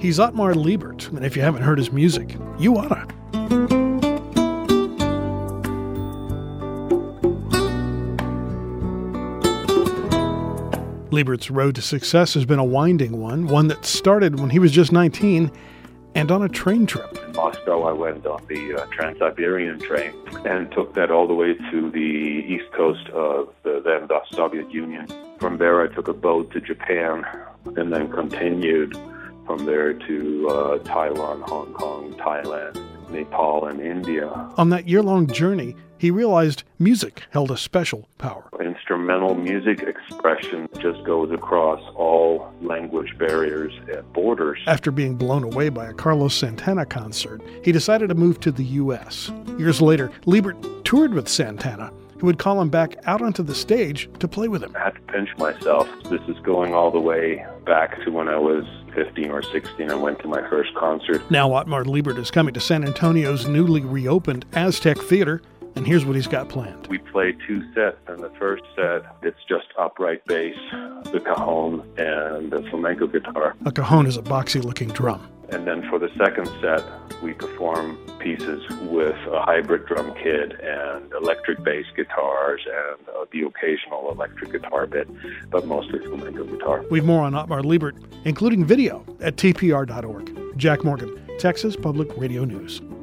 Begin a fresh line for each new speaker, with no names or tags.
He's Ottmar Liebert, and if you haven't heard his music, you oughta. Liebert's road to success has been a winding one that started when he was just 19 and on a train trip.
In Moscow, I went on the Trans-Siberian train and took that all the way to the east coast of the then Soviet Union. From there, I took a boat to Japan and then continued from there to Taiwan, Hong Kong, Thailand, Nepal, and India.
On that year-long journey, he realized music held a special power.
Instrumental music expression just goes across all language barriers and borders.
After being blown away by a Carlos Santana concert, he decided to move to the U.S. Years later, Liebert toured with Santana, who would call him back out onto the stage to play with him.
I had to pinch myself. This is going all the way back to when I was 15 or 16. I went to my first concert.
Now Ottmar Liebert is coming to San Antonio's newly reopened Aztec Theater, and here's what he's got planned.
We played 2 sets. In the first set, it's just upright bass, the cajon, and the flamenco guitar.
A cajon is a boxy-looking drum.
And then for the second set, we perform pieces with a hybrid drum kit and electric bass guitars and the occasional electric guitar bit, but mostly flamenco guitar.
We've more on Ottmar Liebert, including video, at tpr.org. Jack Morgan, Texas Public Radio News.